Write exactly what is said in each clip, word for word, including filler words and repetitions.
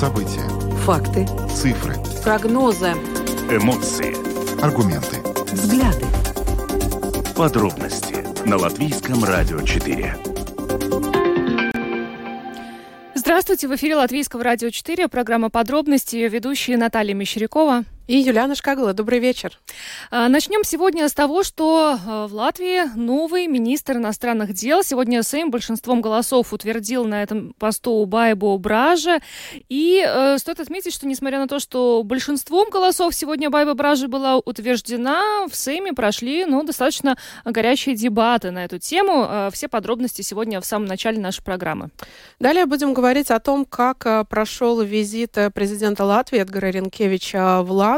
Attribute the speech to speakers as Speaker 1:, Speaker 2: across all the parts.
Speaker 1: События.
Speaker 2: Факты.
Speaker 1: Цифры.
Speaker 2: Прогнозы.
Speaker 3: Эмоции.
Speaker 1: Аргументы.
Speaker 2: Взгляды.
Speaker 3: Подробности на Латвийском радио четыре.
Speaker 4: Здравствуйте, в эфире Латвийского радио четыре, программа «Подробности», ее ведущие Наталья Мещерякова
Speaker 5: и Юлиана Шкагала. Добрый вечер.
Speaker 4: Начнем сегодня с того, что в Латвии новый министр иностранных дел. Сегодня Сейм большинством голосов утвердил на этом посту Байбу Бража. И э, стоит отметить, что несмотря на то, что большинством голосов сегодня Байба Бража была утверждена, в Сейме прошли ну, достаточно горячие дебаты на эту тему. Э, все подробности сегодня в самом начале нашей программы.
Speaker 5: Далее будем говорить о том, как прошел визит президента Латвии Эдгара Ринкевича в Латвию.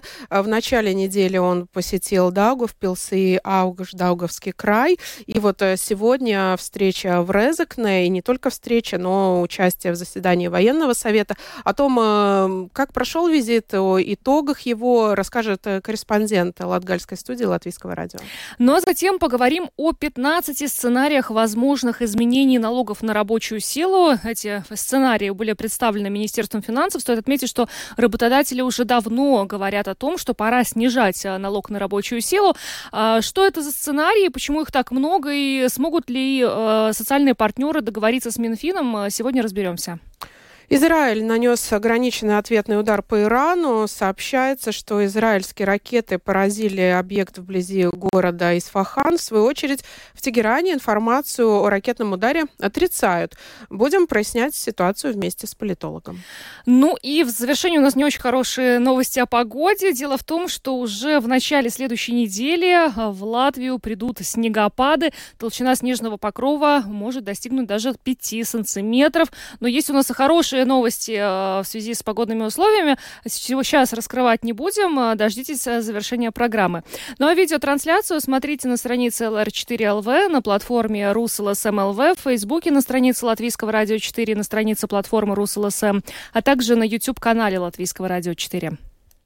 Speaker 5: В начале недели он посетил Даугавпилс и Аугаш-Даугавский край. И вот сегодня встреча в Резекне, и не только встреча, но участие в заседании военного совета. О том, как прошел визит, о итогах его, расскажет корреспондент Латгальской студии Латвийского радио.
Speaker 4: Ну а затем поговорим о пятнадцати сценариях возможных изменений налогов на рабочую силу. Эти сценарии были представлены Министерством финансов. Стоит отметить, что работодатели уже давно говорят о том, что пора снижать налог на рабочую силу. Что это за сценарии, почему их так много и смогут ли социальные партнеры договориться с Минфином, сегодня разберемся.
Speaker 5: Израиль нанес ограниченный ответный удар по Ирану. Сообщается, что израильские ракеты поразили объект вблизи города Исфахан. В свою очередь, в Тегеране информацию о ракетном ударе отрицают. Будем прояснять ситуацию вместе с политологом.
Speaker 4: Ну и в завершении у нас не очень хорошие новости о погоде. Дело в том, что уже в начале следующей недели в Латвию придут снегопады. Толщина снежного покрова может достигнуть даже пяти сантиметров. Но есть у нас и хорошие новости в связи с погодными условиями. Сейчас раскрывать не будем. Дождитесь завершения программы. Ну а видеотрансляцию смотрите на странице эл эр четыре эл ви, на платформе РусЛСМ эл ви, в Фейсбуке на странице Латвийского радио четыре, на странице платформы РусЛСМ, а также на YouTube-канале Латвийского радио четыре.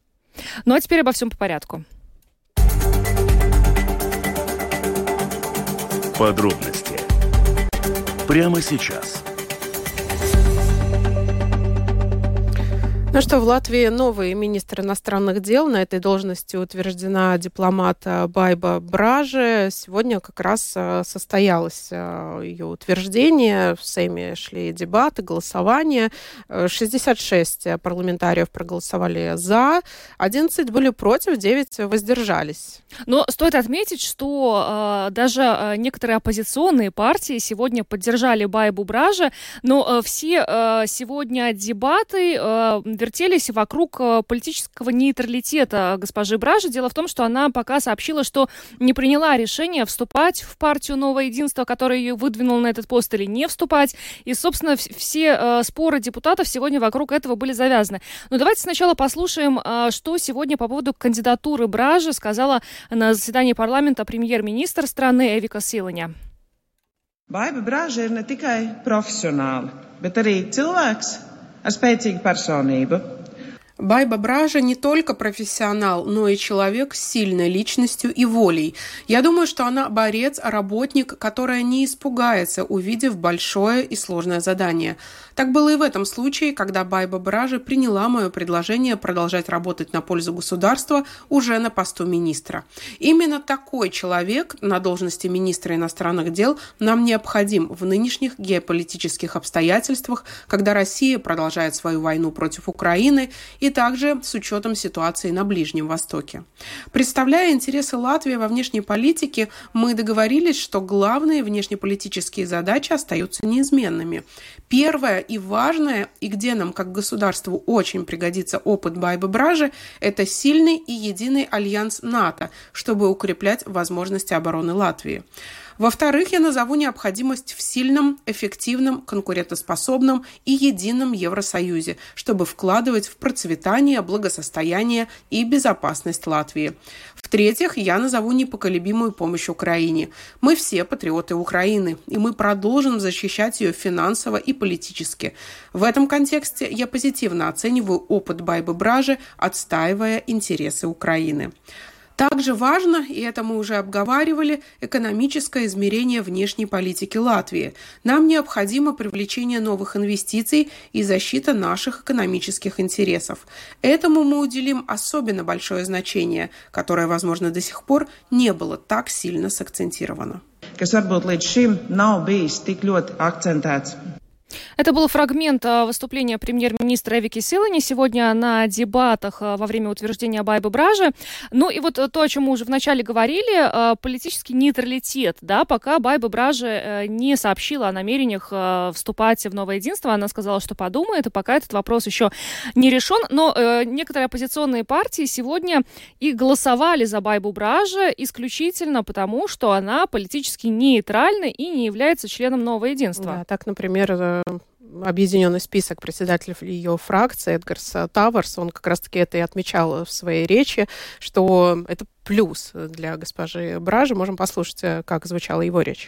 Speaker 4: Ну а теперь обо всем по порядку.
Speaker 3: Подробности прямо сейчас.
Speaker 5: Ну что, в Латвии новый министр иностранных дел. На этой должности утверждена дипломат Байба Бража. Сегодня как раз состоялось ее утверждение. В Сейме шли дебаты, голосования. шестьдесят шесть парламентариев проголосовали за, одиннадцать были против, девять воздержались.
Speaker 4: Но стоит отметить, что э, даже э, некоторые оппозиционные партии сегодня поддержали Байбу Бража, но э, все э, сегодня дебаты э, вертелись вокруг политического нейтралитета госпожи Бражи. Дело в том, что она пока сообщила, что не приняла решение вступать в партию «Новое единство», которое ее выдвинуло на этот пост, или не вступать. И, собственно, все э, споры депутатов сегодня вокруг этого были завязаны. Но давайте сначала послушаем, э, что сегодня по поводу кандидатуры Бражи сказала на заседании парламента премьер-министр страны Эвика Силаņa.
Speaker 6: Baiba Braža ir ne tikai profesionāli, bet arī cilvēks ar spēcīgu personību.
Speaker 5: Байба Бража не только профессионал, но и человек с сильной личностью и волей. Я думаю, что она борец, работник, которая не испугается, увидев большое и сложное задание. Так было и в этом случае, когда Байба Бража приняла мое предложение продолжать работать на пользу государства уже на посту министра. Именно такой человек на должности министра иностранных дел нам необходим в нынешних геополитических обстоятельствах, когда Россия продолжает свою войну против Украины и также с учетом ситуации на Ближнем Востоке. Представляя интересы Латвии во внешней политике, мы договорились, что главные внешнеполитические задачи остаются неизменными. Первое и важное, и где нам как государству очень пригодится опыт Байбы Бражи, это сильный и единый альянс НАТО, чтобы укреплять возможности обороны Латвии. Во-вторых, я назову необходимость в сильном, эффективном, конкурентоспособном и едином Евросоюзе, чтобы вкладывать в процветание, благосостояние и безопасность Латвии. В-третьих, я назову непоколебимую помощь Украине. Мы все патриоты Украины, и мы продолжим защищать ее финансово и политически. В этом контексте я позитивно оцениваю опыт Байбы Бражи, отстаивая интересы Украины. Также важно, и это мы уже обговаривали, экономическое измерение внешней политики Латвии. Нам необходимо привлечение новых инвестиций и защита наших экономических интересов. Этому мы уделим особенно большое значение, которое, возможно, до сих пор не было так сильно сакцентировано.
Speaker 6: Kas varbūt līdz šim nav bijis tik ļoti akcentēts.
Speaker 4: Это был фрагмент выступления премьер-министра Эви Кисилани сегодня на дебатах во время утверждения Байбы Бражи. Ну и вот то, о чем мы уже вначале говорили, политический нейтралитет, да, пока Байба Бражи не сообщила о намерениях вступать в новое единство, она сказала, что подумает, и пока этот вопрос еще не решен, но некоторые оппозиционные партии сегодня и голосовали за Байбу Бражи исключительно потому, что она политически нейтральна и не является членом нового единства.
Speaker 5: Да, так, например, объединенный список председателей ее фракции Эдгарс Таварс, он как раз-таки это и отмечал в своей речи, что это плюс для госпожи Бражи. Можем послушать, как звучала его речь.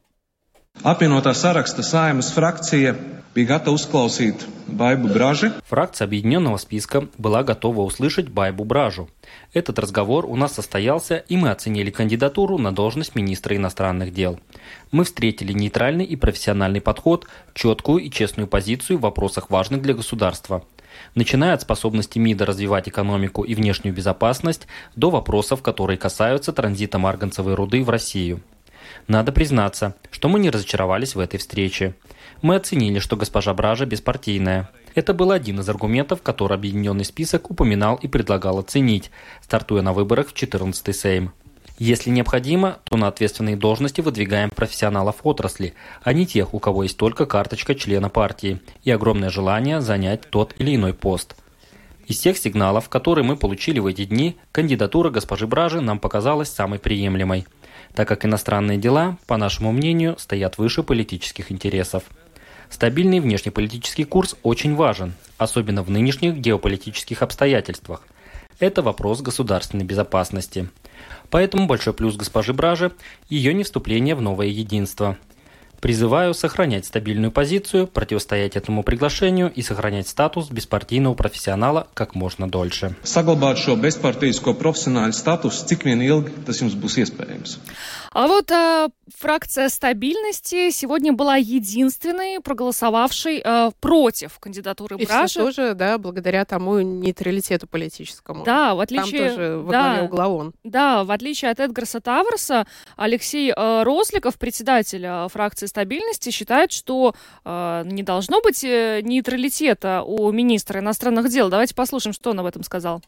Speaker 1: Apvienotā saraksta Saeimas фракция bija gatava uzklausīt Baibu Бражи.
Speaker 7: Фракция объединенного списка была готова услышать Байбу Бражу. Этот разговор у нас состоялся, и мы оценили кандидатуру на должность министра иностранных дел. Мы встретили нейтральный и профессиональный подход, четкую и честную позицию в вопросах, важных для государства. Начиная от способности МИДа развивать экономику и внешнюю безопасность, до вопросов, которые касаются транзита марганцевой руды в Россию. Надо признаться, что мы не разочаровались в этой встрече. Мы оценили, что госпожа Бража беспартийная. Это был один из аргументов, который объединенный список упоминал и предлагал оценить, стартуя на выборах в четырнадцатый Сейм. Если необходимо, то на ответственные должности выдвигаем профессионалов отрасли, а не тех, у кого есть только карточка члена партии и огромное желание занять тот или иной пост. Из тех сигналов, которые мы получили в эти дни, кандидатура госпожи Бражи нам показалась самой приемлемой, так как иностранные дела, по нашему мнению, стоят выше политических интересов. Стабильный внешнеполитический курс очень важен, особенно в нынешних геополитических обстоятельствах. Это вопрос государственной безопасности. Поэтому большой плюс госпожи Бражи – ее невступление в новое единство. Призываю сохранять стабильную позицию, противостоять этому приглашению и сохранять статус беспартийного профессионала как можно дольше.
Speaker 1: Saglabāt šo bezpartīsko profesionāļu status, cik vien ilgi tas jums būs iespējams.
Speaker 4: А вот э, фракция стабильности сегодня была единственной, проголосовавшей э, против кандидатуры
Speaker 5: и
Speaker 4: Бражи.
Speaker 5: И тоже, да, благодаря тому нейтралитету политическому.
Speaker 4: Да, в отличие...
Speaker 5: Там тоже во
Speaker 4: да,
Speaker 5: главе угла он.
Speaker 4: Да, в отличие от Эдгарса Таварса, Алексей э, Росликов, председатель э, фракции стабильности, считает, что э, не должно быть э, нейтралитета у министра иностранных дел. Давайте послушаем, что он об этом сказал.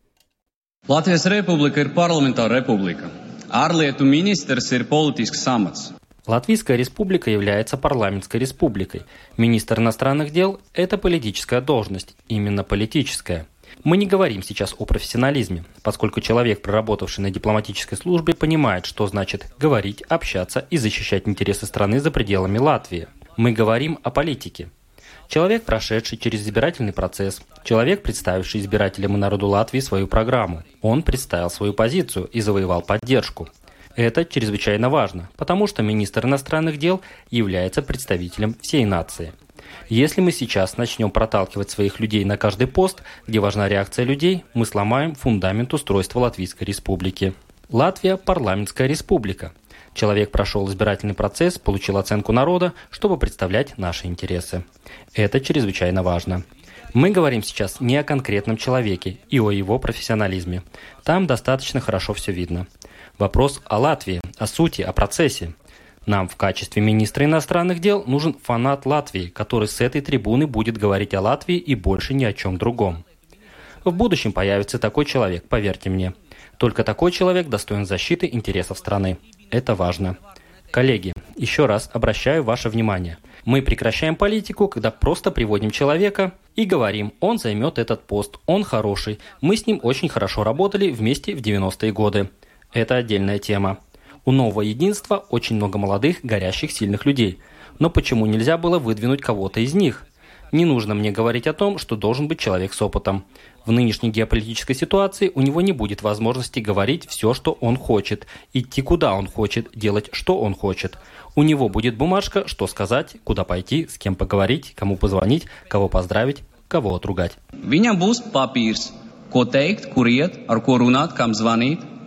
Speaker 8: Латвijas republika ir parlamentāra republika. Ārlietu ministrs ir politisks amats.
Speaker 7: Латвийская республика является парламентской республикой. Министр иностранных дел – это политическая должность, именно политическая. Мы не говорим сейчас о профессионализме, поскольку человек, проработавший на дипломатической службе, понимает, что значит говорить, общаться и защищать интересы страны за пределами Латвии. Мы говорим о политике. Человек, прошедший через избирательный процесс, человек, представивший избирателям и народу Латвии свою программу. Он представил свою позицию и завоевал поддержку. Это чрезвычайно важно, потому что министр иностранных дел является представителем всей нации. Если мы сейчас начнем проталкивать своих людей на каждый пост, где важна реакция людей, мы сломаем фундамент устройства Латвийской республики. Латвия – парламентская республика. Человек прошел избирательный процесс, получил оценку народа, чтобы представлять наши интересы. Это чрезвычайно важно. Мы говорим сейчас не о конкретном человеке и о его профессионализме. Там достаточно хорошо все видно. Вопрос о Латвии, о сути, о процессе. Нам в качестве министра иностранных дел нужен фанат Латвии, который с этой трибуны будет говорить о Латвии и больше ни о чем другом. В будущем появится такой человек, поверьте мне. Только такой человек достоин защиты интересов страны. Это важно. Коллеги, еще раз обращаю ваше внимание. Мы прекращаем политику, когда просто приводим человека и говорим, он займет этот пост, он хороший, мы с ним очень хорошо работали вместе в девяностые годы. Это отдельная тема. У нового единства очень много молодых, горящих, сильных людей. Но почему нельзя было выдвинуть кого-то из них? Не нужно мне говорить о том, что должен быть человек с опытом. В нынешней геополитической ситуации у него не будет возможности говорить все, что он хочет, идти куда он хочет, делать что он хочет. У него будет бумажка, что сказать, куда пойти, с кем поговорить, кому позвонить, кого поздравить, кого отругать.
Speaker 8: Viņam būs papīrs, ko teikt, kur iet, ar ko runāt, kam zvanīt,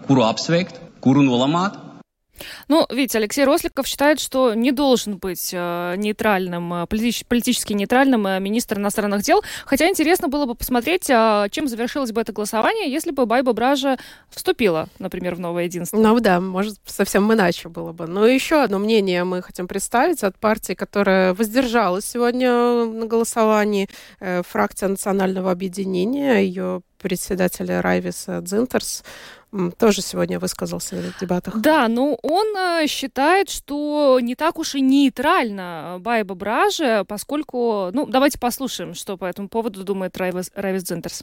Speaker 8: kuru apsveikt, kuru nolamāt.
Speaker 4: Ну, видите, Алексей Росликов считает, что не должен быть э, нейтральным, политич, политически нейтральным э, министр иностранных дел. Хотя интересно было бы посмотреть, э, чем завершилось бы это голосование, если бы Байба Бража вступила, например, в новое единство.
Speaker 5: Ну да, может, совсем иначе было бы. Но еще одно мнение мы хотим представить от партии, которая воздержалась сегодня на голосовании. Э, фракция Национального объединения, ее председатель Райвис Дзинтерс тоже сегодня высказался в дебатах.
Speaker 4: Да, но он считает, что не так уж и нейтрально Байба Бража, поскольку... Ну, давайте послушаем, что по этому поводу думает Райвис, Райвис Дзинтерс.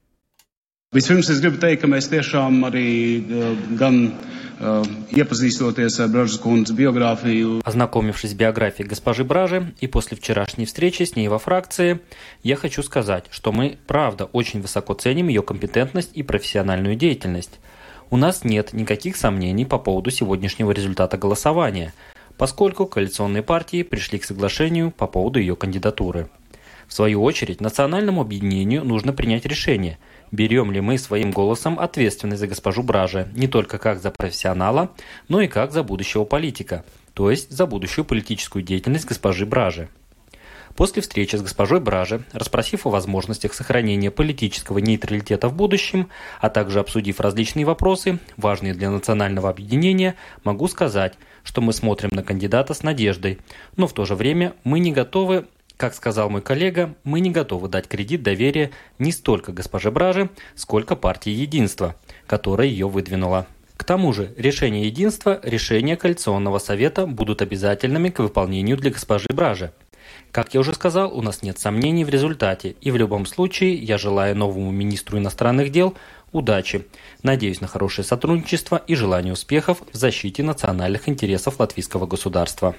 Speaker 9: Vispirms es gribu teikt, ka mēs tiešām arī gan iepazīstoties ar Bražas kundzes биографию.
Speaker 7: Ознакомившись с биографией госпожи Бражи и после вчерашней встречи с ней во фракции, я хочу сказать, что мы, правда, очень высоко ценим ее компетентность и профессиональную деятельность. У нас нет никаких сомнений по поводу сегодняшнего результата голосования, поскольку коалиционные партии пришли к соглашению по поводу ее кандидатуры. В свою очередь, национальному объединению нужно принять решение, берем ли мы своим голосом ответственность за госпожу Бражи не только как за профессионала, но и как за будущего политика, то есть за будущую политическую деятельность госпожи Бражи. После встречи с госпожой Бражи, расспросив о возможностях сохранения политического нейтралитета в будущем, а также обсудив различные вопросы, важные для национального объединения, могу сказать, что мы смотрим на кандидата с надеждой, но в то же время мы не готовы, как сказал мой коллега, мы не готовы дать кредит доверия не столько госпоже Бражи, сколько партии «Единство», которая ее выдвинула. К тому же, решения «Единства», решения Коалиционного совета будут обязательными к выполнению для госпожи Бражи. Как я уже сказал, у нас нет сомнений в результате, и в любом случае я желаю новому министру иностранных дел удачи. Надеюсь на хорошее сотрудничество и желание успехов в защите национальных интересов латвийского государства.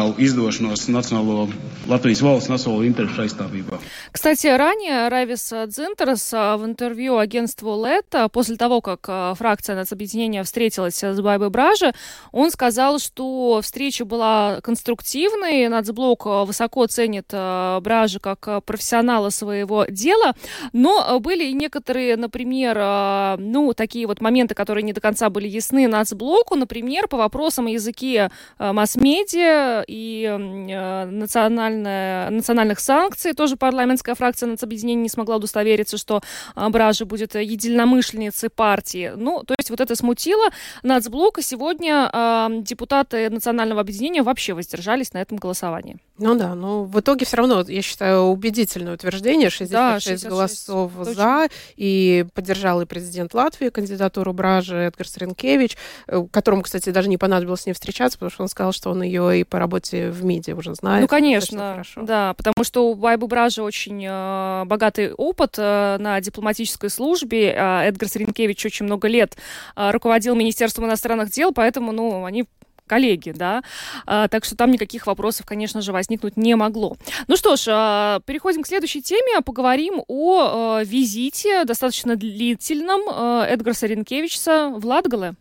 Speaker 4: Кстати, ранее Райвис Дзинтерс в интервью агентству Летта, после того, как фракция нацобъединения встретилась с Байбой Бражи, он сказал, что встреча была конструктивной, нацблок высоко ценит Бражи как профессионала своего дела, но были и некоторые, например, ну, такие вот моменты, которые не до конца были ясны нацблоку, например, по вопросам о языке масс-медиа и национальных санкций. Тоже парламентская фракция нацобъединения не смогла удостовериться, что Бража будет единомышленницей партии. Ну, то есть вот это смутило нацблок, и сегодня депутаты национального объединения вообще воздержались на этом голосовании.
Speaker 5: Ну да, но в итоге все равно, я считаю, убедительное утверждение. шестьдесят шесть, да, шестьдесят шесть голосов точно за, и поддержал и президент Латвии кандидатуру Бражи Эдгарс Ринкевич, которому, кстати, даже не понадобилось с ней встречаться, потому что он сказал, что он ее и по работе в МИДе уже знает.
Speaker 4: Ну, конечно, да, потому что у Байбы Бражи очень э, богатый опыт э, на дипломатической службе. Э, Эдгарс Ринкевич очень много лет э, руководил Министерством иностранных дел, поэтому, ну, они коллеги, да, а, так что там никаких вопросов, конечно же, возникнуть не могло. Ну что ж, а, переходим к следующей теме, поговорим о а, визите, достаточно длительном, а, Эдгарса Ринкевича в Латгале.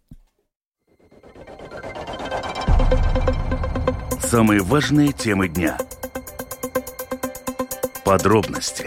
Speaker 3: Самые важные темы дня. Подробности.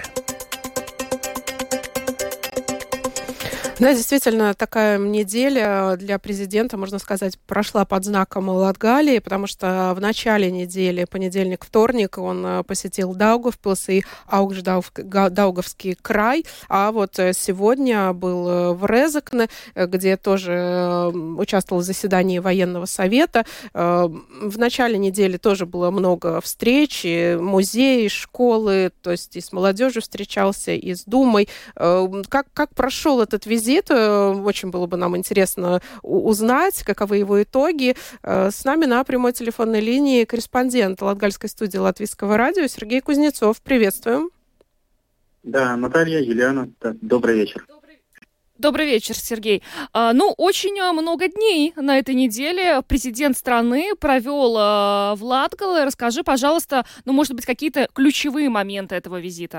Speaker 5: Да, действительно, такая неделя для президента, можно сказать, прошла под знаком Латгалии, потому что в начале недели, понедельник, вторник, он посетил Даугавпилс и Аугждаугавский край, а вот сегодня был в Резекне, где тоже участвовал в заседании военного совета. В начале недели тоже было много встреч, музеи, школы, то есть и с молодежью встречался, и с Думой. Как, как прошел этот визит? Очень было бы нам интересно узнать, каковы его итоги. С нами на прямой телефонной линии корреспондент Латгальской студии Латвийского радио Сергей Кузнецов. Приветствуем.
Speaker 10: Да, Наталья, Елена, да, добрый вечер.
Speaker 4: Добрый вечер, Сергей. А, ну, очень много дней на этой неделе президент страны провел а, в Латгале. Расскажи, пожалуйста, ну, может быть, какие-то ключевые моменты этого визита.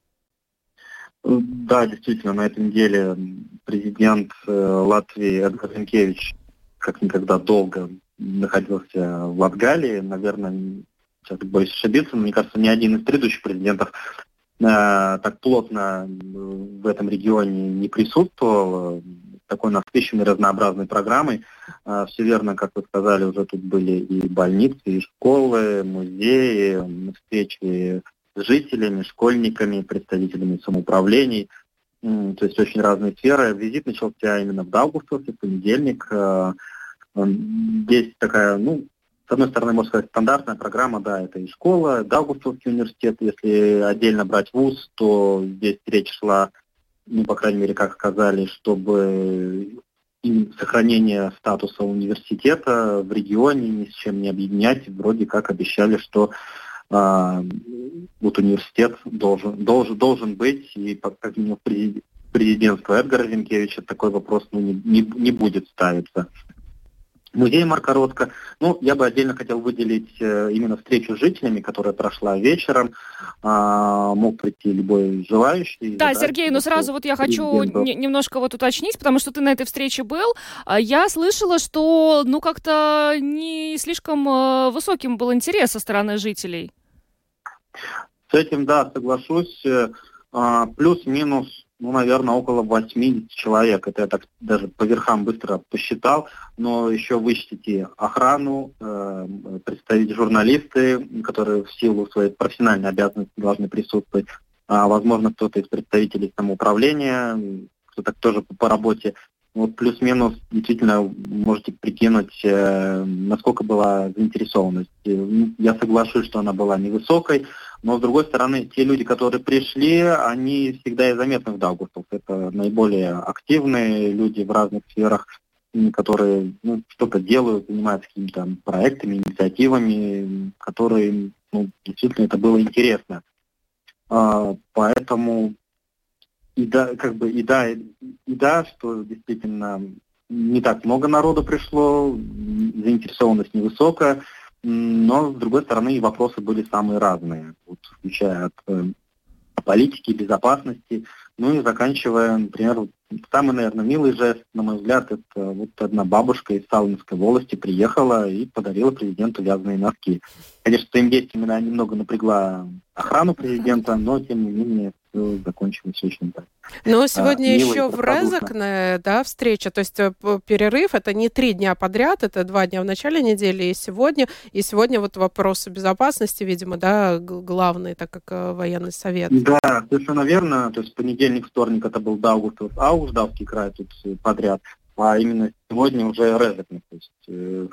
Speaker 10: Да, действительно, на этой неделе президент Латвии Эдгарс Ринкевич как никогда долго находился в Латгалии. Наверное, сейчас боюсь ошибиться, но мне кажется, ни один из предыдущих президентов э, так плотно в этом регионе не присутствовал. такой насыщенной, разнообразной программой. Все верно, как вы сказали, уже тут были и больницы, и школы, музеи, встречи с жителями, школьниками, представителями самоуправлений. То есть очень разные сферы. Визит начался именно в Даугавпилсе, в понедельник. Здесь такая, ну, с одной стороны, можно сказать, стандартная программа, да, это и школа, Даугавпилский университет. Если отдельно брать вуз, то здесь речь шла, ну, по крайней мере, как сказали, чтобы сохранение статуса университета в регионе ни с чем не объединять. Вроде как обещали, что а, вот университет должен, должен, должен быть, и как минимум президентство Эдгара Ринкевича такой вопрос ну, не, не, не будет ставиться. Музей Марка Ротко. Ну, я бы отдельно хотел выделить э, именно встречу с жителями, которая прошла вечером. А, мог прийти любой желающий.
Speaker 4: Да, Сергей, но сразу вот я хочу н- немножко вот уточнить, потому что ты на этой встрече был. Я слышала, что, ну, как-то не слишком э, высоким был интерес со стороны жителей.
Speaker 10: С этим, да, соглашусь. А, плюс-минус, ну, наверное, около восемьдесят человек. Это я так даже по верхам быстро посчитал. Но еще вычтите охрану, э, представить журналисты, которые в силу своей профессиональной обязанности должны присутствовать. А, возможно, кто-то из представителей самоуправления, кто-то тоже по, по работе. Вот плюс-минус действительно можете прикинуть, э, насколько была заинтересованность. Я соглашусь, что она была невысокой, но с другой стороны, те люди, которые пришли, они всегда и заметны в Даугавпилсе. Это наиболее активные люди в разных сферах, которые ну, что-то делают, занимаются какими-то проектами, инициативами, которые ну, действительно это было интересно. А, поэтому И да, как бы, и да, и да, что действительно не так много народу пришло, заинтересованность невысокая, но, с другой стороны, и вопросы были самые разные, вот, включая от э, политики, безопасности, ну и заканчивая, например, самый, наверное, милый жест, на мой взгляд, это вот одна бабушка из Салминской волости приехала и подарила президенту вязаные носки. Конечно, своим действием она немного напрягла охрану президента, но, тем не менее, все закончилось очень так.
Speaker 5: Но сегодня
Speaker 10: а,
Speaker 5: еще в Резекне, да, встреча, то есть перерыв, это не три дня подряд, это два дня в начале недели и сегодня, и сегодня вот вопросы безопасности, видимо, да, главный, так как военный совет.
Speaker 10: Да, совершенно верно, то есть понедельник, вторник это был Даугавпилс, Аугавпилский край тут подряд, а именно сегодня уже Резекне, то есть, э,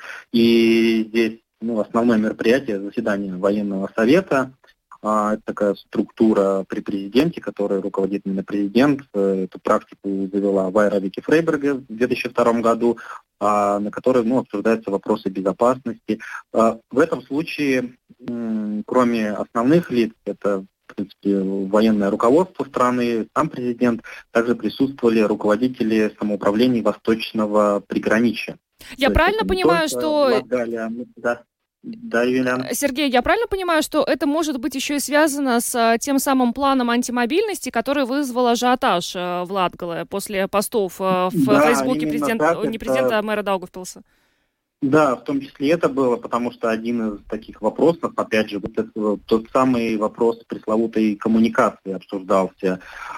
Speaker 10: и здесь ну, основное мероприятие, заседание военного совета. А, это такая структура при президенте, которой руководит именно президент. Эту практику завела Вайра Вики Фрейберге в две тысячи втором году, а, на которой ну, обсуждаются вопросы безопасности. А, в этом случае, м, кроме основных лиц, это в принципе, военное руководство страны, сам президент, также присутствовали руководители самоуправлений Восточного приграничья.
Speaker 4: Я То правильно понимаю, что...
Speaker 10: Латгалия, да. Да, Юлиан.
Speaker 4: Сергей, я правильно понимаю, что это может быть еще и связано с тем самым планом антимобильности, который вызвал ажиотаж в Латгале после постов в да, Фейсбуке президента, не президента, а мэра Даугавпилса?
Speaker 10: Да, в том числе это было, потому что один из таких вопросов, опять же, вот это, тот самый вопрос пресловутой коммуникации обсуждался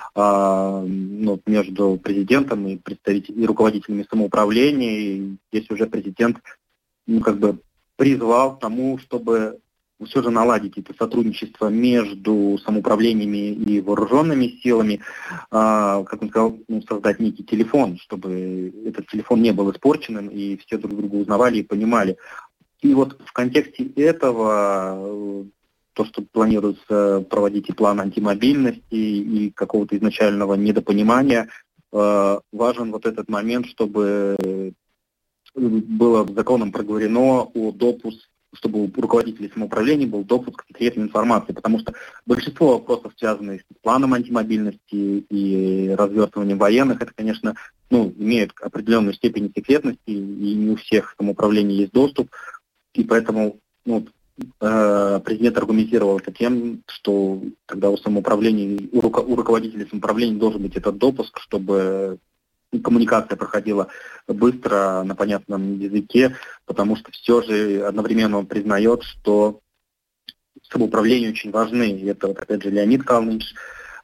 Speaker 10: э, ну, между президентом и представителями и руководителями самоуправления. И здесь уже президент, ну, как бы призвал к тому, чтобы все же наладить это сотрудничество между самоуправлениями и вооруженными силами, а, как он сказал, ну, создать некий телефон, чтобы этот телефон не был испорченным, и все друг друга узнавали и понимали. И вот в контексте этого, то, что планируется проводить и план антимобильности, и какого-то изначального недопонимания, важен вот этот момент, чтобы было законом проговорено о допуске, чтобы у руководителей самоуправления был допуск к секретной информации, потому что большинство вопросов, связанных с планом антимобильности и развертыванием военных, это, конечно, ну, имеют определенную степень секретности, и не у всех самоуправлений есть доступ, и поэтому ну, президент аргументировал это тем, что тогда у самоуправления, у, руко- у руководителей самоуправления должен быть этот допуск, чтобы коммуникация проходила быстро, на понятном языке, потому что все же одновременно он признает, что самоуправление очень важны. И это, вот, опять же, Леонид Калныч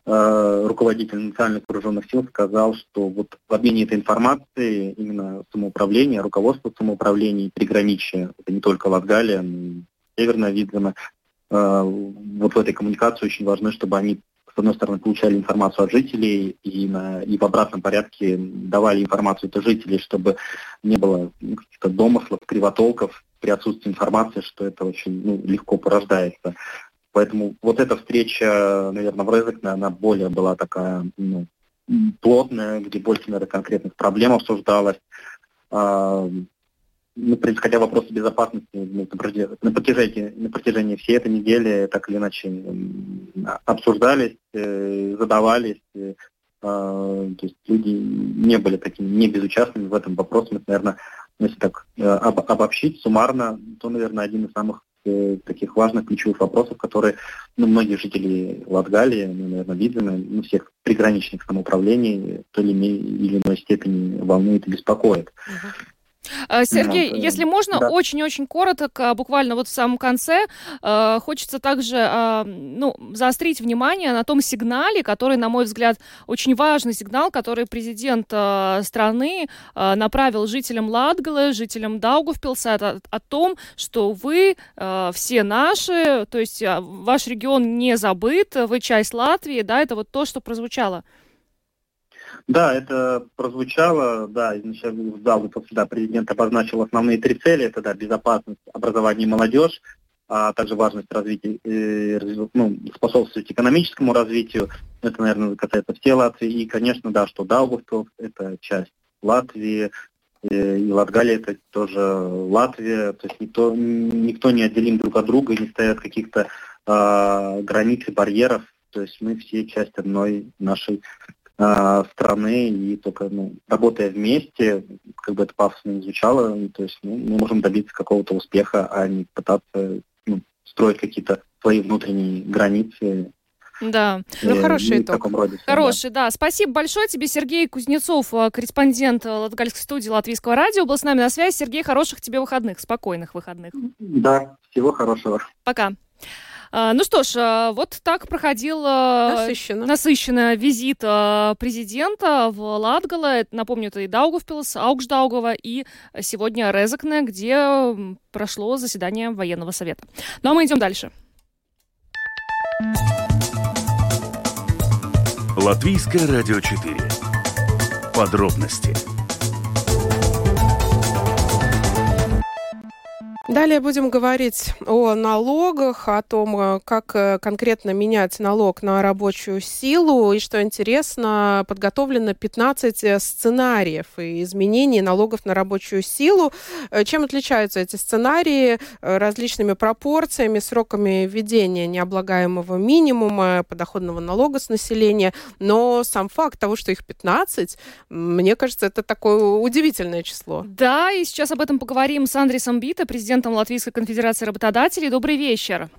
Speaker 10: э, руководитель национальных вооруженных сил сказал, что вот в обмене этой информацией именно самоуправление, руководство самоуправления и приграничия, это не только Латгалия, но и Северная Видзема, э, вот в этой коммуникации очень важно, чтобы они, с одной стороны, получали информацию от жителей и, на, и в обратном порядке давали информацию от жителей, чтобы не было ну, каких-то домыслов, кривотолков при отсутствии информации, что это очень ну, легко порождается. Поэтому вот эта встреча, наверное, в Резекне, она более была такая ну, плотная, где больше, наверное, конкретных проблем обсуждалось. А, ну, в принципе, хотя вопросы безопасности ну, на, протяжении, на протяжении всей этой недели так или иначе обсуждались, задавались. То есть люди не были такими не безучастными в этом вопросе. Это, наверное, если так об, обобщить суммарно, то, наверное, один из самых э, таких важных ключевых вопросов, которые ну, многие жители Латгалии, ну, наверное, Видземы, ну, всех приграничных самоуправлений в той или иной степени волнует и беспокоит.
Speaker 4: Сергей,
Speaker 10: вот,
Speaker 4: если можно,
Speaker 10: да.
Speaker 4: очень-очень коротко, буквально вот в самом конце, э, хочется также э, ну, заострить внимание на том сигнале, который, на мой взгляд, очень важный сигнал, который президент э, страны э, направил жителям Латгалы, жителям Даугавпилса о, о том, что вы э, все наши, то есть э, ваш регион не забыт, вы часть Латвии, да, это вот то, что прозвучало.
Speaker 10: Да, это прозвучало, да, изначально в Даугавпилсе, да, президент обозначил основные три цели, это, да, безопасность, образование и молодежь, а также важность развития, э, ну, способствовать экономическому развитию, это, наверное, касается всей Латвии, и, конечно, да, что Даугавпилс — это часть Латвии, э, и Латгалия — это тоже Латвия, то есть никто, никто не отделим друг от друга, не стоят каких-то э, границ и барьеров, то есть мы все часть одной нашей страны, и только ну, работая вместе, как бы это пафосно не звучало, то есть ну, мы можем добиться какого-то успеха, а не пытаться ну, строить какие-то свои внутренние границы.
Speaker 4: Да,
Speaker 5: ну э, хороший итог.
Speaker 10: Роде,
Speaker 4: хороший, да. да. Спасибо большое тебе, Сергей Кузнецов, корреспондент Латгальской студии Латвийского радио, был с нами на связи. Сергей, хороших тебе выходных, спокойных выходных.
Speaker 10: Да, всего хорошего.
Speaker 4: Пока. Ну что ж, вот так проходил
Speaker 5: насыщенно,
Speaker 4: насыщенно визит президента в Латгалу. Напомню, это и Даугавпилс, Аугждаугава и сегодня Резекне, где прошло заседание военного совета. Ну а мы идем дальше.
Speaker 3: Латвийское радио четыре. Подробности.
Speaker 5: Далее будем говорить о налогах, о том, как конкретно менять налог на рабочую силу. И, что интересно, подготовлено пятнадцать сценариев и изменений налогов на рабочую силу. Чем отличаются эти сценарии? Различными пропорциями, сроками введения необлагаемого минимума, подоходного налога с населения. Но сам факт того, что их пятнадцать, мне кажется, это такое удивительное число.
Speaker 4: Да, и сейчас об этом поговорим с Андресом Бита, президентом Латвийской конфедерации работодателей. Добрый вечер.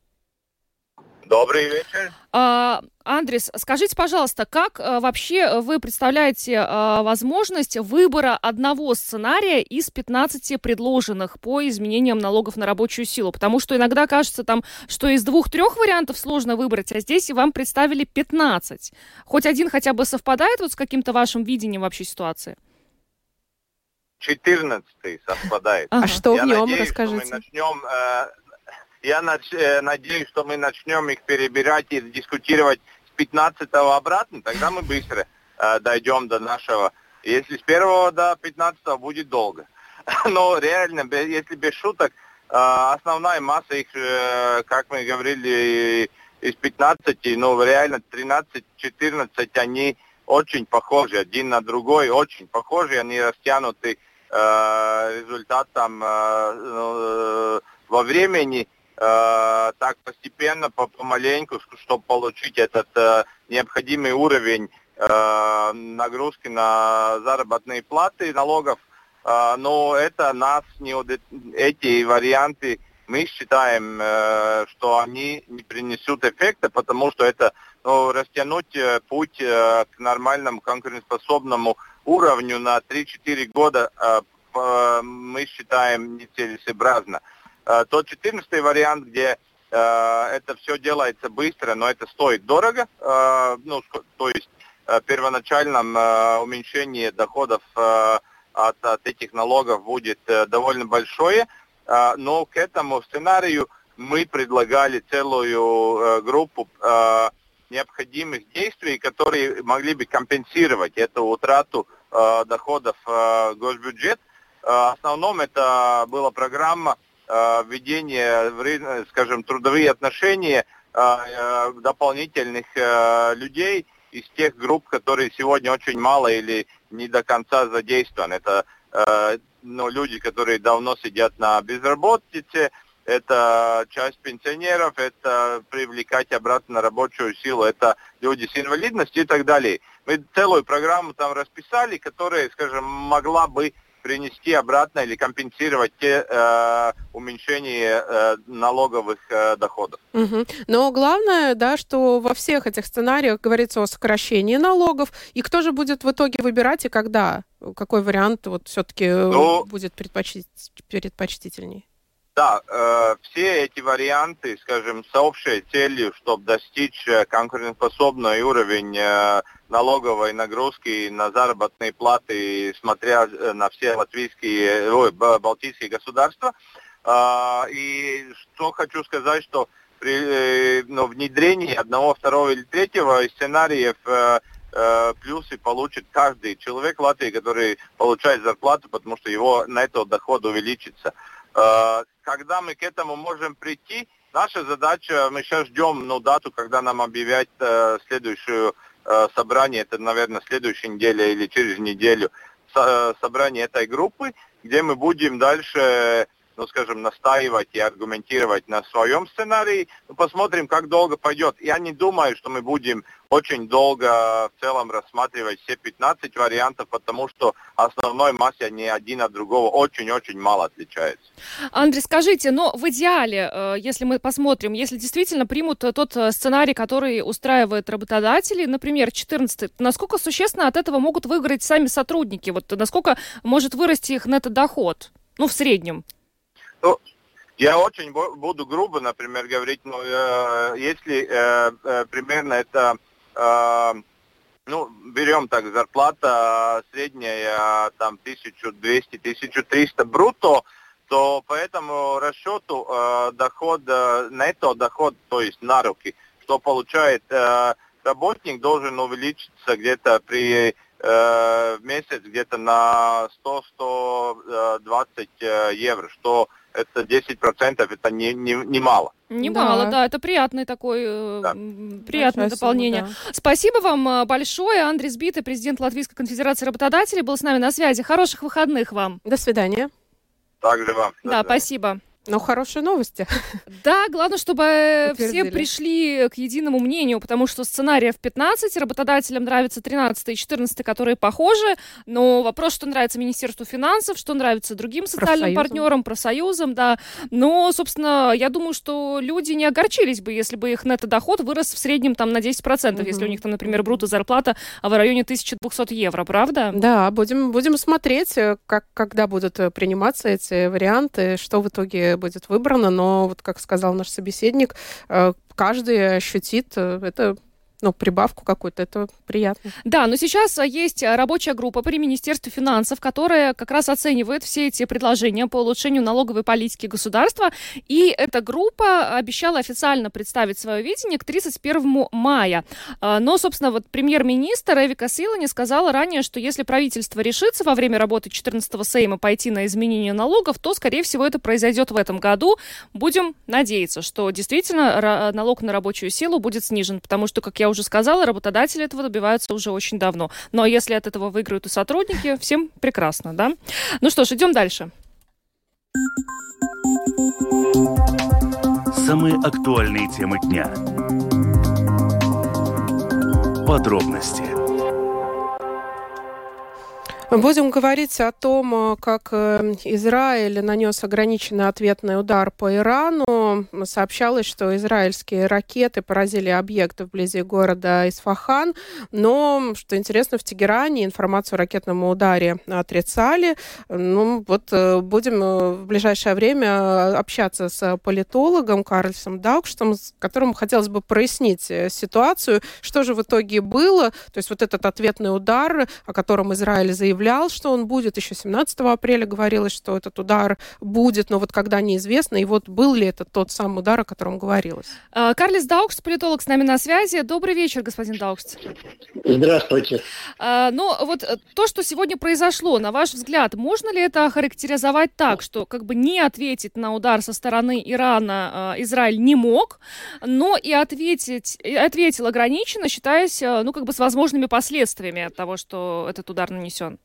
Speaker 11: Добрый вечер.
Speaker 4: А, Андрес, скажите, пожалуйста, как а, вообще вы представляете а, возможность выбора одного сценария из пятнадцати предложенных по изменениям налогов на рабочую силу? Потому что иногда кажется, там, что из двух-трех вариантов сложно выбрать, а здесь вам представили пятнадцать. Хоть один хотя бы совпадает вот с каким-то вашим видением вообще ситуации?
Speaker 11: четырнадцатый совпадает.
Speaker 5: А что
Speaker 11: я
Speaker 5: в нем,
Speaker 11: надеюсь,
Speaker 5: расскажите?
Speaker 11: Что мы начнем, э, я нач, э, надеюсь, что мы начнем их перебирать и дискутировать с пятнадцатого обратно, тогда мы быстро э, дойдем до нашего. Если с первого до пятнадцатого будет долго. Но реально, если без шуток, э, основная масса их, э, как мы говорили, из пятнадцати, ну реально тринадцать-четырнадцать, они очень похожи один на другой, очень похожи, они растянуты э, результатом э, во времени, э, так постепенно, помаленьку, чтобы получить этот э, необходимый уровень э, нагрузки на заработные платы налогов. Э, но это нас не эти варианты мы считаем, э, что они не принесут эффекта, потому что это ну, растянуть э, путь э, к нормальному конкурентоспособному уровню на три-четыре года э, э, мы считаем нецелесообразно. Э, тот четырнадцатый вариант, где э, это все делается быстро, но это стоит дорого. Ну, то есть в первоначальном уменьшении доходов от, от этих налогов будет довольно большое. Но к этому сценарию мы предлагали целую группу необходимых действий, которые могли бы компенсировать эту утрату доходов в госбюджет. В основном это была программа введения, скажем, трудовые отношения дополнительных людей из тех групп, которые сегодня очень мало или не до конца задействованы. Это ну, люди, которые давно сидят на безработице, это часть пенсионеров, это привлекать обратно на рабочую силу, это люди с инвалидностью и так далее. Мы целую программу там расписали, которая, скажем, могла бы принести обратно или компенсировать те э, уменьшения э, налоговых э, доходов.
Speaker 5: Угу. Но главное, да, что во всех этих сценариях говорится о сокращении налогов. И кто же будет в итоге выбирать и когда? Какой вариант вот все-таки ну, будет предпочтить, предпочтительней?
Speaker 11: Да, э, все эти варианты, скажем, с общей целью, чтобы достичь конкурентоспособный уровень э, налоговой нагрузки на заработные платы, смотря на все латвийские, ой, балтийские государства. Э, и что хочу сказать, что при э, ну, внедрении одного, второго или третьего сценариев э, э, плюсы получит каждый человек в Латвии, который получает зарплату, потому что его на это доход увеличится. Когда мы к этому можем прийти, наша задача, мы сейчас ждем ну, дату, когда нам объявят э, следующее э, собрание, это, наверное, следующей неделе или через неделю, со, собрание этой группы, где мы будем дальше, ну, скажем, настаивать и аргументировать на своем сценарии. Ну, посмотрим, как долго пойдет. Я не думаю, что мы будем очень долго в целом рассматривать все пятнадцать вариантов, потому что основной массе они один от другого очень-очень мало отличаются.
Speaker 4: Андрей, скажите, но в идеале, если мы посмотрим, если действительно примут тот сценарий, который устраивает работодателей, например, четырнадцатый, насколько существенно от этого могут выиграть сами сотрудники? Вот насколько может вырасти их нетто-доход? Ну, в среднем.
Speaker 11: Ну, я очень буду грубо, например, говорить, но э, если э, э, примерно это, э, ну, берем так, зарплата средняя, там, тысяча двести - тысяча триста брутто, то по этому расчету э, доход, э, нетто доход, то есть на руки, что получает э, работник, должен увеличиться где-то при э, в месяц где-то на сто - сто двадцать евро, что это десять процентов, это не, не, не мало.
Speaker 4: Немало, да. да, это приятное такое, да. приятное Большая дополнение. Сумма, да. Спасибо вам большое. Андрей Сбитый, президент Латвийской конфедерации работодателей, был с нами на связи. Хороших выходных вам.
Speaker 5: До свидания.
Speaker 11: Также вам.
Speaker 4: Да, спасибо.
Speaker 5: Ну, хорошие новости.
Speaker 4: Да, главное, чтобы все пришли к единому мнению, потому что сценариев пятнадцать, работодателям нравится тринадцатый и четырнадцатый, которые похожи, но вопрос, что нравится Министерству финансов, что нравится другим социальным партнерам, профсоюзам, да. Но, собственно, я думаю, что люди не огорчились бы, если бы их нетто-доход вырос в среднем там на десять процентов, угу. если у них там, например, брутто-зарплата в районе тысяча двести евро, правда?
Speaker 5: Да, будем, будем смотреть, как, когда будут приниматься эти варианты, что в итоге будет выбрано, но, вот как сказал наш собеседник, каждый ощутит это, ну, прибавку какую-то, это приятно.
Speaker 4: Да, но сейчас есть рабочая группа при Министерстве финансов, которая как раз оценивает все эти предложения по улучшению налоговой политики государства, и эта группа обещала официально представить свое видение к тридцать первому мая. Но, собственно, вот премьер-министр Эвика Силани сказала ранее, что если правительство решится во время работы четырнадцатого Сейма пойти на изменение налогов, то, скорее всего, это произойдет в этом году. Будем надеяться, что действительно налог на рабочую силу будет снижен, потому что, как я уже сказала, работодатели этого добиваются уже очень давно. Но если от этого выиграют и сотрудники, всем прекрасно, да? Ну что ж, идем дальше.
Speaker 3: Самые актуальные темы дня. Подробности.
Speaker 5: Будем говорить о том, как Израиль нанес ограниченный ответный удар по Ирану. Сообщалось, что израильские ракеты поразили объекты вблизи города Исфахан, но, что интересно, в Тегеране информацию о ракетном ударе отрицали. Ну, вот будем в ближайшее время общаться с политологом Карлсом Даукштом, с которым хотелось бы прояснить ситуацию, что же в итоге было. То есть вот этот ответный удар, о котором Израиль заявлял, что он будет. Еще семнадцатого апреля говорилось, что этот удар будет, но вот когда неизвестно, и вот был ли это тот самый удар, о котором говорилось.
Speaker 4: Карлис Даукштс, политолог, с нами на связи. Добрый вечер, господин Даукштс.
Speaker 12: Здравствуйте.
Speaker 4: Ну вот то, что сегодня произошло, на ваш взгляд, можно ли это охарактеризовать так, что как бы не ответить на удар со стороны Ирана Израиль не мог, но и ответить, ответил ограниченно, считаясь, ну как бы с возможными последствиями от того, что этот удар нанесен?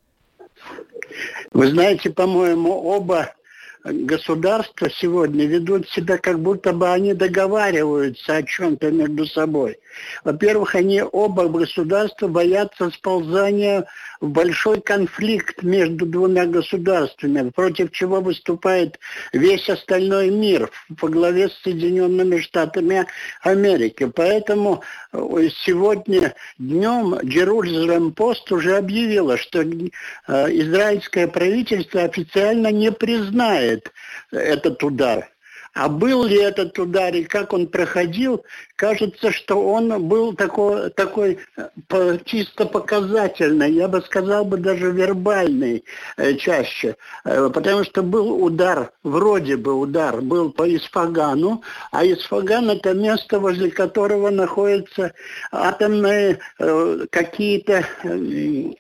Speaker 12: Вы знаете, по-моему, оба государства сегодня ведут себя, как будто бы они договариваются о чем-то между собой. Во-первых, они оба государства боятся сползания в большой конфликт между двумя государствами, против чего выступает весь остальной мир во главе с Соединенными Штатами Америки. Поэтому сегодня днем Jerusalem Post уже объявила, что израильское правительство официально не признает этот удар. А был ли этот удар и как он проходил, кажется, что он был такой, такой чисто показательный, я бы сказал бы даже вербальный э, чаще, э, потому что был удар, вроде бы удар, был по Исфагану, а Исфаган — это место, возле которого находятся атомные э, какие-то э,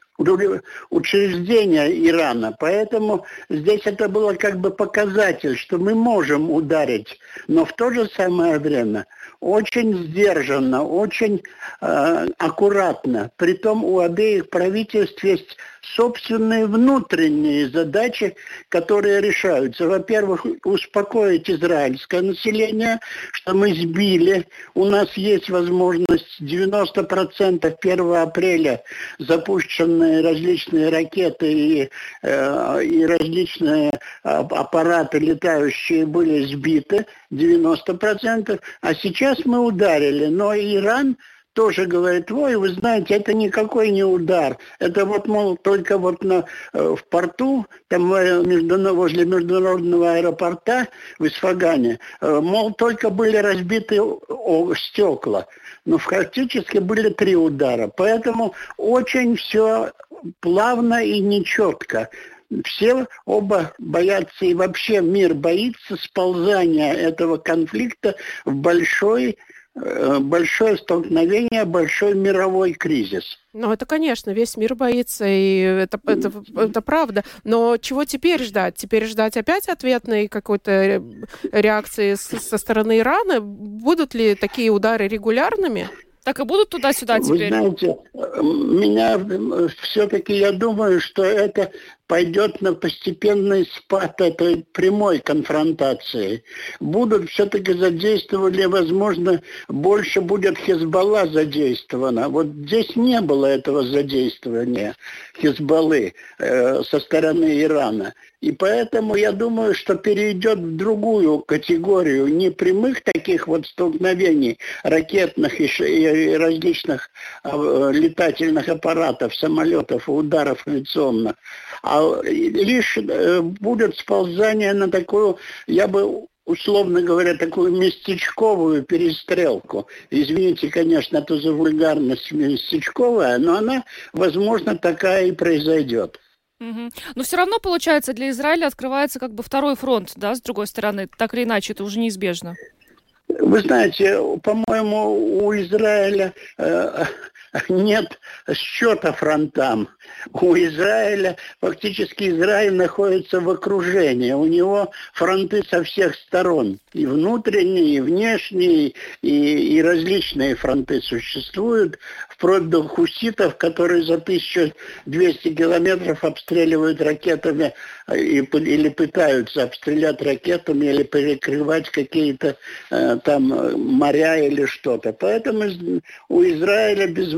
Speaker 12: учреждения Ирана. Поэтому здесь это было как бы показатель, что мы можем ударить, но в то же самое время очень сдержанно, очень э, аккуратно. Притом у обеих правительств есть собственные внутренние задачи, которые решаются. Во-первых, успокоить израильское население, что мы сбили. У нас есть возможность девяносто процентов первого апреля запущенные различные ракеты и, э, и различные аппараты летающие были сбиты, девяносто процентов. А сейчас мы ударили. Но Иран тоже говорит: ой, вы знаете, это никакой не удар. Это вот, мол, только вот на, в порту, там между, возле международного аэропорта в Исфагане, мол, только были разбиты стекла. Но фактически были три удара. Поэтому очень все плавно и нечетко. Все оба боятся, и вообще мир боится сползания этого конфликта в большой большое столкновение, большой мировой кризис.
Speaker 5: Ну, это, конечно, весь мир боится, и это, это, это правда. Но чего теперь ждать? Теперь ждать опять ответной какой-то реакции со стороны Ирана? Будут ли такие удары регулярными? Так и будут туда-сюда теперь?
Speaker 12: Вы знаете, меня все-таки, я думаю, что это пойдет на постепенный спад этой прямой конфронтации. Будут все-таки задействованы, возможно, больше будет Хизбалла задействована. Вот здесь не было этого задействования Хизбаллы э, со стороны Ирана. И поэтому я думаю, что перейдет в другую категорию не прямых таких вот столкновений ракетных и, и различных э, летательных аппаратов, самолетов и ударов авиационных, а лишь э, будет сползание на такую, я бы условно говоря, такую местечковую перестрелку. Извините, конечно, это за вульгарность местечковая, но она, возможно, такая и произойдет.
Speaker 4: Угу. Но все равно, получается, для Израиля открывается как бы второй фронт, да, с другой стороны. Так или иначе, это уже неизбежно.
Speaker 12: Вы знаете, по-моему, у Израиля э, нет счета фронтам. У Израиля, фактически Израиль находится в окружении. У него фронты со всех сторон. И внутренние, и внешние, и, и различные фронты существуют. Вплоть до хуситов, которые за тысячу двести километров обстреливают ракетами и, или пытаются обстрелять ракетами или перекрывать какие-то э, там моря или что-то. Поэтому у Израиля без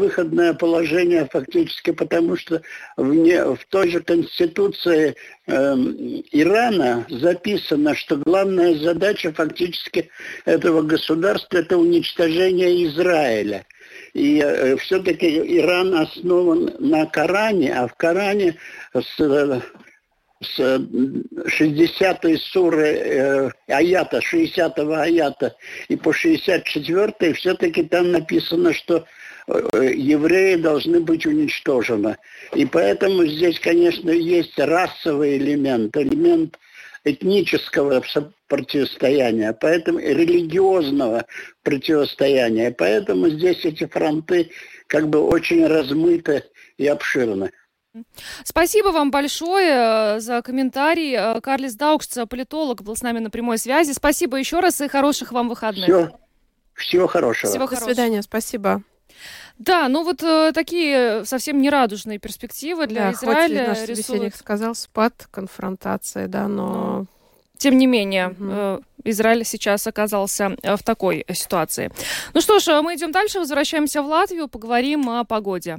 Speaker 12: безвыходное положение фактически, потому что в, не, в той же Конституции э, Ирана записано, что главная задача фактически этого государства – это уничтожение Израиля. И э, все-таки Иран основан на Коране, а в Коране с, с шестидесятой суры э, аята, шестидесятого аята и по шестьдесят четвёртой все-таки там написано, что э, евреи должны быть уничтожены. И поэтому здесь, конечно, есть расовый элемент, элемент этнического противостояния, поэтому религиозного противостояния. Поэтому здесь эти фронты как бы очень размыты и обширны.
Speaker 4: Спасибо вам большое за комментарий. Карлис Даукшц, политолог, был с нами на прямой связи. Спасибо еще раз и хороших вам выходных.
Speaker 12: Все. Всего хорошего.
Speaker 4: Всего
Speaker 5: До
Speaker 4: хорошего.
Speaker 5: свидания, спасибо.
Speaker 4: Да, ну вот э, такие совсем нерадужные перспективы для
Speaker 5: да,
Speaker 4: Израиля.
Speaker 5: Хоть наш
Speaker 4: рисуют...
Speaker 5: собеседник сказал спад, конфронтация, да, но... но...
Speaker 4: Тем не менее,
Speaker 5: угу.
Speaker 4: э, Израиль сейчас оказался в такой ситуации. Ну что ж, мы идем дальше, возвращаемся в Латвию, поговорим о погоде.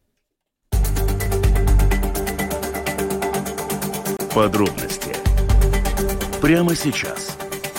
Speaker 3: Подробности прямо сейчас.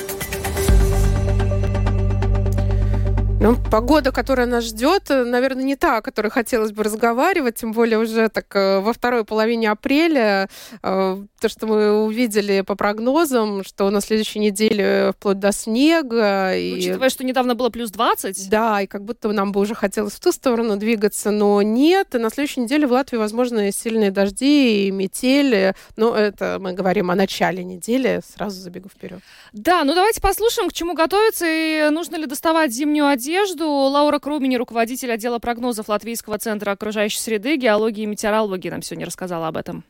Speaker 5: Ну, погода, которая нас ждет, наверное, не та, о которой хотелось бы разговаривать, тем более уже так во второй половине апреля. То, что мы увидели по прогнозам, что на следующей неделе вплоть до снега. И...
Speaker 4: Учитывая, что недавно было плюс двадцать.
Speaker 5: Да, и как будто нам бы уже хотелось в ту сторону двигаться, но нет. И на следующей неделе в Латвии возможны сильные дожди и метели. Но это мы говорим о начале недели, сразу забегу вперед.
Speaker 4: Да, ну давайте послушаем, к чему готовиться и нужно ли доставать зимнюю одежду. Лаура Крумини, руководитель отдела прогнозов Латвийского центра окружающей среды, геологии и метеорологии, нам сегодня рассказала об этом.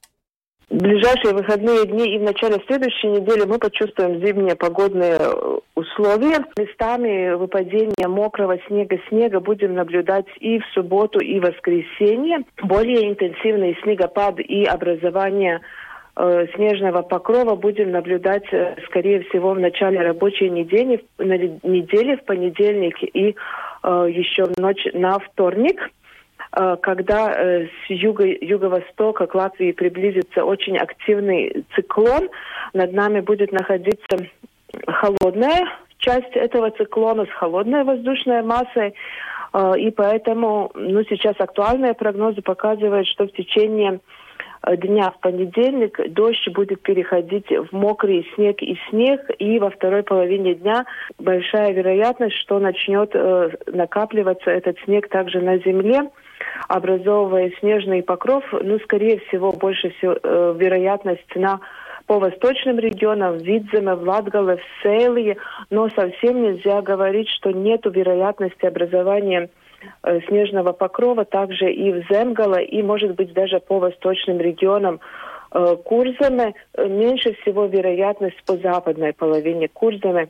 Speaker 13: В ближайшие выходные дни и в начале следующей недели мы почувствуем зимние погодные условия. Местами выпадения мокрого снега, снега будем наблюдать и в субботу, и в воскресенье. Более интенсивный снегопад и образование э, снежного покрова будем наблюдать, э, скорее всего, в начале рабочей недели, на неделе в понедельник и э, еще в ночь на вторник, когда э, с юга, юго-востока к Латвии приблизится очень активный циклон. Над нами будет находиться холодная часть этого циклона с холодной воздушной массой. Э, и поэтому ну, сейчас актуальные прогнозы показывают, что в течение дня в понедельник дождь будет переходить в мокрый снег и снег, и во второй половине дня большая вероятность, что начнет э, накапливаться этот снег также на земле, образовывая снежный покров. Ну, скорее всего, больше всего э, вероятность на по восточным регионам, в Видземе, в Латгале, в Сейле, но совсем нельзя говорить, что нет вероятности образования э, снежного покрова также и в Земгале, и, может быть, даже по восточным регионам э, Курземе. Меньше всего вероятность по западной половине Курземе.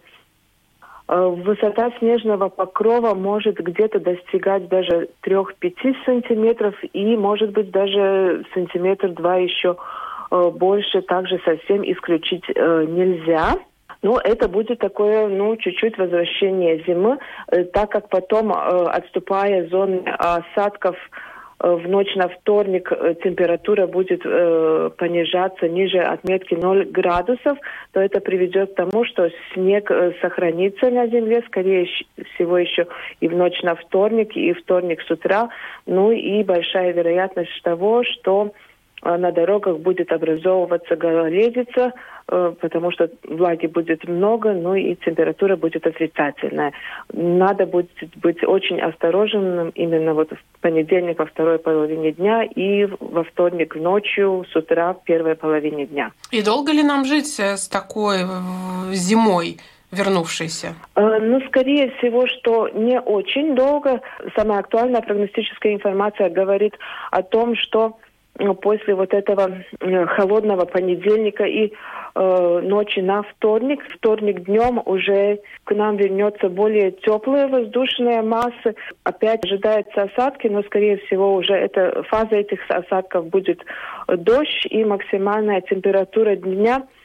Speaker 13: Высота снежного покрова может где-то достигать даже три-пять сантиметров и, может быть, даже сантиметр-два еще больше. Также совсем исключить нельзя. Но это будет такое, ну, чуть-чуть возвращение зимы, так как потом, отступая зоны осадков, в ночь на вторник температура будет э, понижаться ниже отметки ноль градусов, то это приведет к тому, что снег э, сохранится на земле, скорее всего, еще и в ночь на вторник, и вторник с утра. Ну и большая вероятность того, что э, на дорогах будет образовываться гололедица, э, потому что влаги будет много, ну и температура будет отрицательная. Надо будет быть очень осторожным именно вот в понедельник во второй половине дня и во вторник ночью, с утра в первой половине дня.
Speaker 5: И долго ли нам жить с такой зимой вернувшейся?
Speaker 13: Э, ну, скорее всего, что не очень долго. Самая актуальная прогностическая информация говорит о том, что после вот этого холодного понедельника и э, ночи на вторник, вторник днем уже к нам вернется более теплые воздушные массы. Опять ожидаются осадки, но, скорее всего, уже эта фаза этих осадков будет дождь, и максимальная температура дня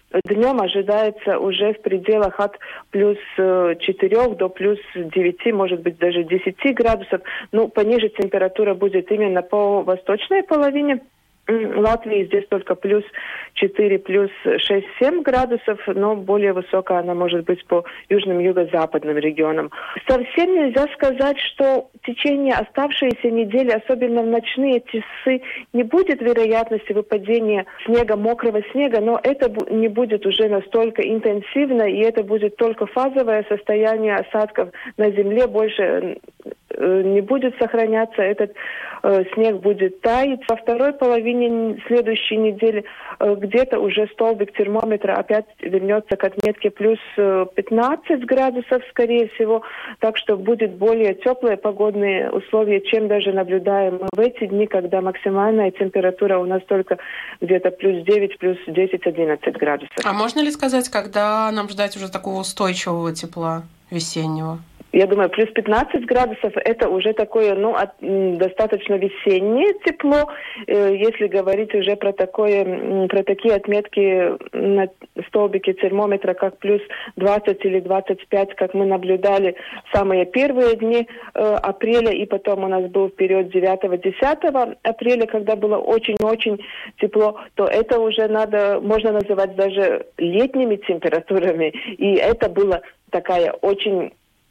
Speaker 13: днем ожидается уже в пределах от плюс четырех до плюс девяти, может быть, даже десяти градусов. Ну, пониже температура будет именно по восточной половине Латвии. Здесь только плюс четыре, плюс шесть-семь градусов, но более высокая она может быть по южным юго-западным регионам. Совсем нельзя сказать, что в течение оставшейся недели, особенно в ночные часы, не будет вероятности выпадения снега, мокрого снега, но это не будет уже настолько интенсивно, и это будет только фазовое состояние осадков на земле, больше не будет сохраняться, этот э, снег будет таять. Во второй половине следующей недели э, где-то уже столбик термометра опять вернется к отметке плюс пятнадцать градусов, скорее всего, так что будет более теплые погодные условия, чем даже наблюдаем в эти дни, когда максимальная температура у нас только где-то плюс девять, плюс десять-одиннадцать градусов.
Speaker 5: А можно ли сказать, когда нам ждать уже такого устойчивого тепла весеннего?
Speaker 13: Я думаю, плюс пятнадцать градусов – это уже такое, ну, от, м, достаточно весеннее тепло. Э, если говорить уже про такое, м, про такие отметки на столбике термометра, как плюс двадцать или двадцать пять, как мы наблюдали самые первые дни э, апреля, и потом у нас был период девятого-десятого апреля, когда было очень-очень тепло, то это уже надо, можно называть даже летними температурами. И это была такая очень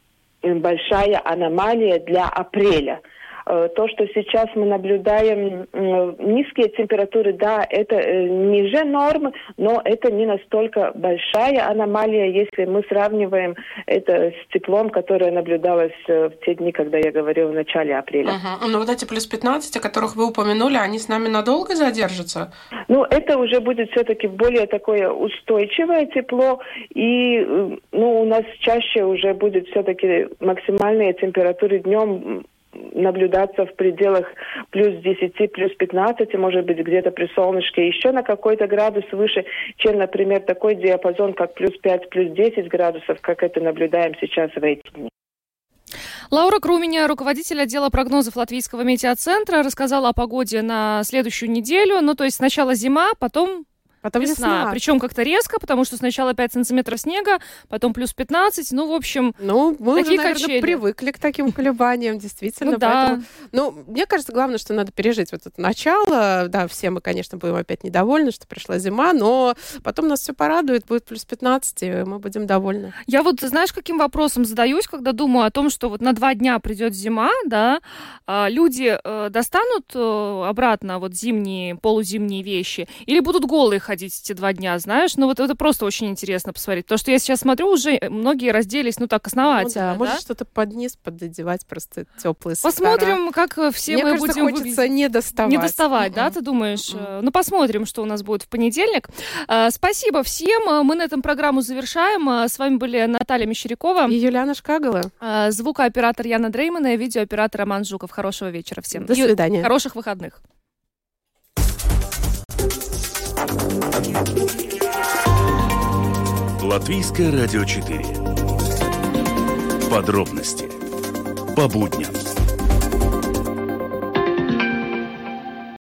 Speaker 13: большая аномалия для апреля. То, что сейчас мы наблюдаем низкие температуры, да, это ниже нормы, но это не настолько большая аномалия, если мы сравниваем это с теплом, которое наблюдалось в те дни, когда я говорила в начале апреля.
Speaker 5: Uh-huh. Но вот эти плюс пятнадцать, о которых вы упомянули, они с нами надолго задержатся?
Speaker 13: Ну, это уже будет все-таки более такое устойчивое тепло, и ну, у нас чаще уже будет все-таки максимальные температуры днем наблюдаться в пределах плюс десяти, плюс пятнадцати, может быть, где-то при солнышке еще на какой-то градус выше, чем, например, такой диапазон, как плюс пять, плюс десять градусов, как это наблюдаем сейчас в эти дни.
Speaker 4: Лаура Круменя, руководитель отдела прогнозов Латвийского метеоцентра, рассказала о погоде на следующую неделю. Ну, то есть сначала зима, потом... Потом весна. весна. Причем как-то резко, потому что сначала пять сантиметров снега, потом плюс пятнадцать. Ну, в общем,
Speaker 5: ну, мы
Speaker 4: такие
Speaker 5: уже, наверное,
Speaker 4: качели.
Speaker 5: привыкли к таким колебаниям, действительно.
Speaker 4: Ну, да.
Speaker 5: Ну, мне кажется, главное, что надо пережить вот это начало. Да, все мы, конечно, будем опять недовольны, что пришла зима, но потом нас все порадует, будет плюс пятнадцать, и мы будем довольны.
Speaker 4: Я вот, знаешь, каким вопросом задаюсь, когда думаю о том, что вот на два дня придет зима, да, люди достанут обратно вот зимние, полузимние вещи или будут голые ходить эти два дня, знаешь? Ну вот это просто очень интересно посмотреть. Потому что я сейчас смотрю, уже многие разделись, ну так, основательно. Ну, да, да?
Speaker 5: Может что-то под низ пододевать, просто теплые свитера.
Speaker 4: Посмотрим, как все
Speaker 5: Мне
Speaker 4: мы
Speaker 5: кажется,
Speaker 4: будем
Speaker 5: хочется
Speaker 4: выглядеть.
Speaker 5: не доставать.
Speaker 4: Не доставать,
Speaker 5: Mm-mm.
Speaker 4: да, ты думаешь?
Speaker 5: Mm-mm.
Speaker 4: Ну посмотрим, что у нас будет в понедельник. Спасибо всем. Мы на этом программу завершаем. С вами были Наталья Мещерякова
Speaker 5: и Юлиана Шкагала.
Speaker 4: Звукооператор Яна Дреймана и видеооператор Роман Жуков. Хорошего вечера всем.
Speaker 5: До свидания.
Speaker 4: И хороших выходных.
Speaker 3: Латвийское радио четыре. Подробности по будням.